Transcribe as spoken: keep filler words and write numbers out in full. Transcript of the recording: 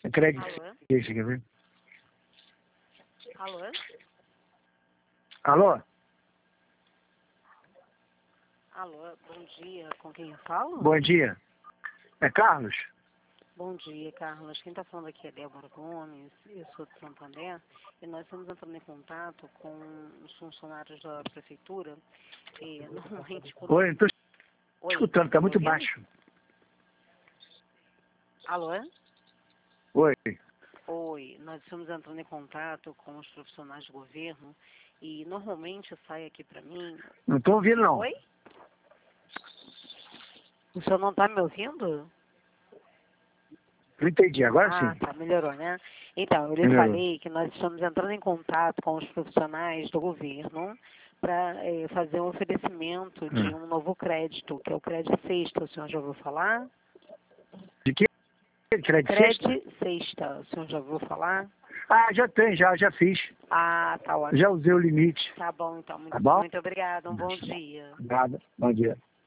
Crédito. Alô? Esse, quer ver? Alô? Alô? Alô, bom dia. Com quem eu falo? Bom dia. É Carlos? Bom dia, Carlos. Quem está falando aqui é Débora Gomes, eu sou de Santo André, e nós estamos entrando em contato com os funcionários da prefeitura, e normalmente... Quando... Oi, não estou Oi, escutando, está tá me muito ouvindo? baixo. Alô? Oi. Oi, nós estamos entrando em contato com os profissionais do governo, e normalmente sai aqui para mim... Não estou ouvindo, não. Oi? O senhor não está me ouvindo? Não entendi, agora Ah, sim. tá, melhorou, né? Então, eu lhe Melhorou. falei que nós estamos entrando em contato com os profissionais do governo para eh, fazer um oferecimento de Hum. um novo crédito, que é o Crédito Sexta. O senhor já ouviu falar? De que? Crédito sexta? Crédito Sexta. O senhor já ouviu falar? Ah, já tem, já, já fiz. Ah, tá ótimo. Já usei o limite. Tá bom, então. Muito, Tá bom? muito obrigada. Um bom dia. Nada. Bom dia.